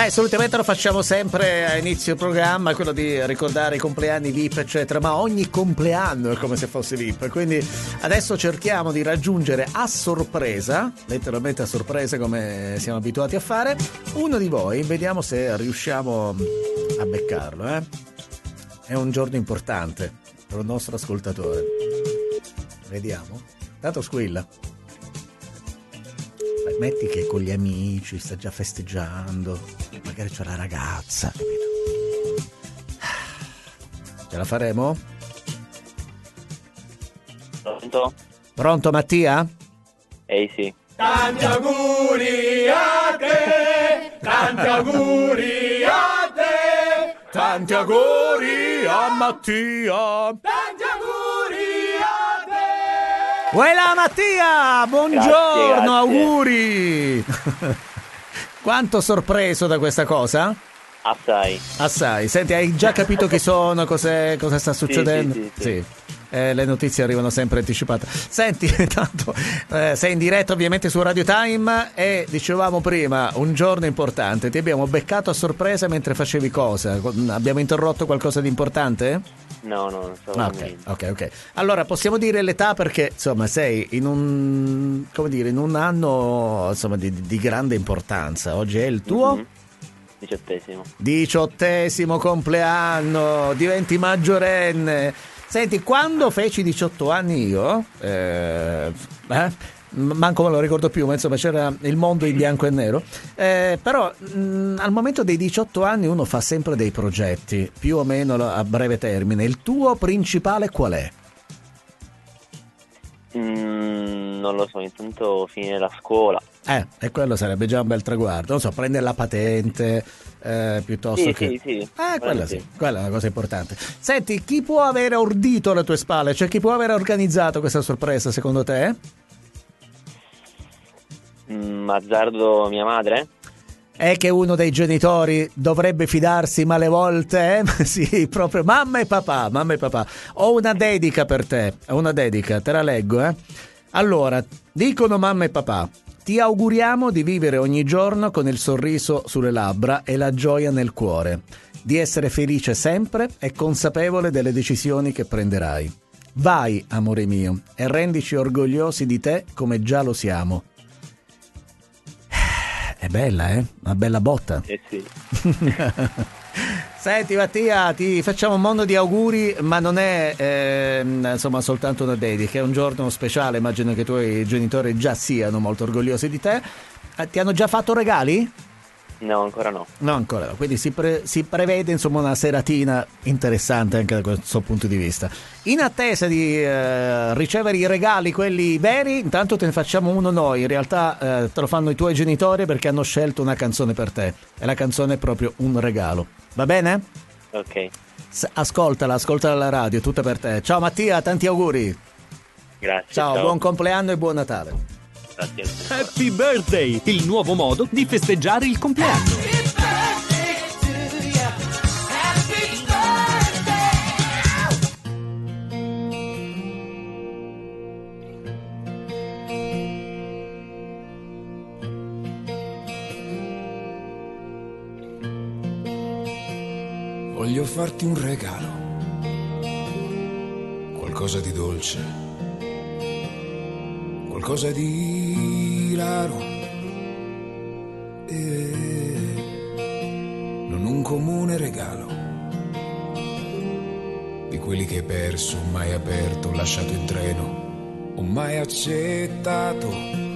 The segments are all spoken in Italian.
Dai, solitamente lo facciamo sempre a inizio programma, quello di ricordare i compleanni VIP, eccetera, ma ogni compleanno è come se fosse VIP, quindi adesso cerchiamo di raggiungere a sorpresa, letteralmente a sorpresa come siamo abituati a fare, uno di voi, vediamo se riusciamo a beccarlo, È un giorno importante per il nostro ascoltatore. Vediamo. Tanto squilla. Metti che con gli amici sta già festeggiando, magari c'è la ragazza, capito? Ce la faremo? Pronto? Pronto Mattia? Sì. Tanti auguri a te, tanti auguri a te, Tanti auguri a Mattia! tanti auguri a te. Uela Mattia! Buongiorno, Grazie. auguri! Quanto sorpreso da questa cosa? Assai. Senti, hai già capito chi sono, cosa sta succedendo? Sì. Le notizie arrivano sempre anticipate. Senti, tanto sei in diretta ovviamente su Radio Time e dicevamo prima, un giorno importante. Ti abbiamo beccato a sorpresa mentre facevi cosa? Abbiamo interrotto qualcosa di importante? No, non so. Ok. Allora possiamo dire l'età perché insomma sei in un anno insomma di grande importanza. Oggi è il tuo 18° compleanno, diventi maggiorenne. Senti, quando feci 18 anni io, manco me lo ricordo più, ma insomma c'era il mondo in bianco e nero, però al momento dei 18 anni uno fa sempre dei progetti, più o meno a breve termine. Il tuo principale qual è? Non lo so, intanto finire la scuola. E quello sarebbe già un bel traguardo, non so, prendere la patente piuttosto che... Sì. Quella sì, quella è una cosa importante. Senti, chi può avere ordito alle tue spalle? Cioè, chi può aver organizzato questa sorpresa, secondo te? Azzardo mia madre? È che uno dei genitori dovrebbe fidarsi male volte, Sì, proprio mamma e papà. Ho una dedica per te, te la leggo, Allora, dicono mamma e papà: ti auguriamo di vivere ogni giorno con il sorriso sulle labbra e la gioia nel cuore, di essere felice sempre e consapevole delle decisioni che prenderai. Vai, amore mio, e rendici orgogliosi di te come già lo siamo. È bella, una bella botta. Sì. Senti Mattia, ti facciamo un mondo di auguri, ma non è insomma soltanto una dedica, è un giorno speciale, immagino che i tuoi genitori già siano molto orgogliosi di te. Ti hanno già fatto regali? No, ancora no. No, ancora no, quindi si prevede insomma una seratina interessante anche da questo punto di vista. In attesa di ricevere i regali, quelli veri, intanto te ne facciamo uno noi, in realtà te lo fanno i tuoi genitori perché hanno scelto una canzone per te e la canzone è proprio un regalo, va bene? Ok. Ascoltala alla radio, tutta per te. Ciao Mattia, tanti auguri. Grazie. Ciao. Buon compleanno e buon Natale. Grazie. Happy Birthday, il nuovo modo di festeggiare il compleanno. Voglio farti un regalo, qualcosa di dolce, qualcosa di raro, non un comune regalo, di quelli che hai perso, mai aperto, lasciato in treno, o mai accettato,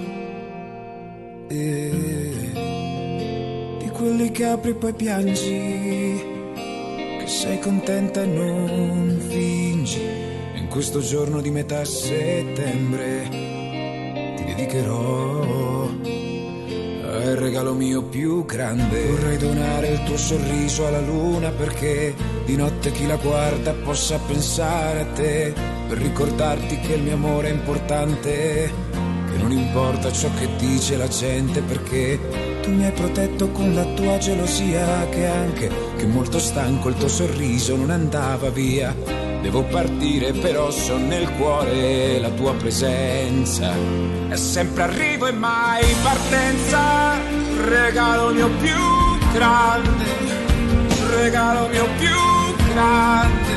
di quelli che apri e poi piangi, che sei contenta e non fingi, e in questo giorno di metà settembre ti dedicherò al regalo mio più grande. Vorrei donare il tuo sorriso alla luna, perché di notte chi la guarda possa pensare a te, per ricordarti che il mio amore è importante, che non importa ciò che dice la gente, perché tu mi hai protetto con la tua gelosia, che molto stanco il tuo sorriso non andava via. Devo partire però so nel cuore la tua presenza, è sempre arrivo e mai partenza. Regalo mio più grande, il regalo mio più grande.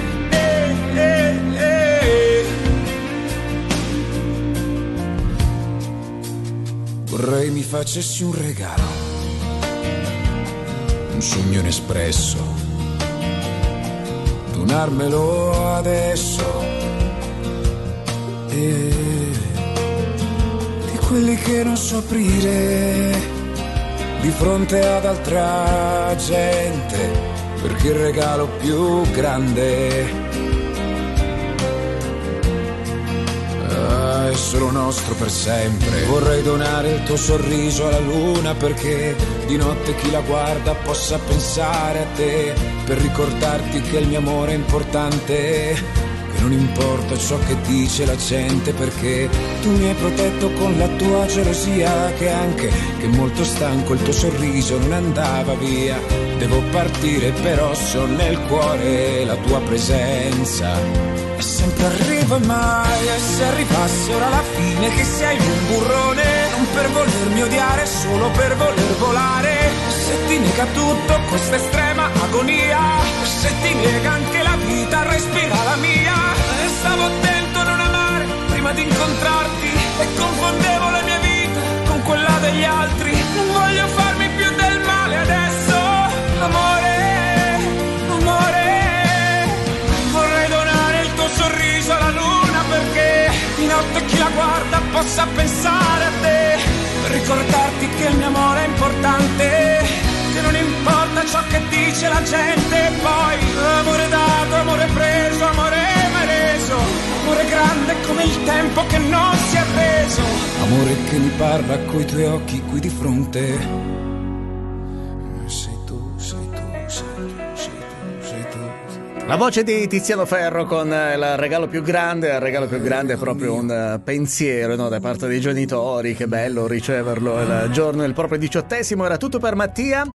Vorrei mi facessi un regalo, un sogno inespresso, donarmelo adesso. Di quelli che non so aprire di fronte ad altra gente, perché il regalo più grande è solo nostro per sempre. Vorrei donare il tuo sorriso alla luna, perché di notte chi la guarda possa pensare a te, per ricordarti che il mio amore è importante, che non importa ciò che dice la gente, perché tu mi hai protetto con la tua gelosia, che anche che molto stanco il tuo sorriso non andava via. Devo partire però so nel cuore la tua presenza. E sempre arrivo e mai, e se arrivasse ora la fine, che sei un burrone, non per volermi odiare, solo per voler volare. Se ti nega tutto questa estrema agonia, se ti nega anche la vita, respira la mia. E stavo attento a non amare prima di incontrarti, e confondevo la mia vita con quella degli altri. Non voglio farmi più del male adesso, amore, amore. Vorrei donare il tuo sorriso alla luna, perché di notte chi la guarda possa pensare a te, per ricordarti che il mio amore è importante, che non importa ciò che dice la gente. Poi amore dato, amore preso, amore mai reso, amore grande come il tempo che non si è reso, amore che mi parla coi tuoi occhi qui di fronte. La voce di Tiziano Ferro con il regalo più grande. Il regalo più grande è proprio un pensiero, no, da parte dei genitori. Che bello riceverlo il giorno del proprio 18°. Era tutto per Mattia.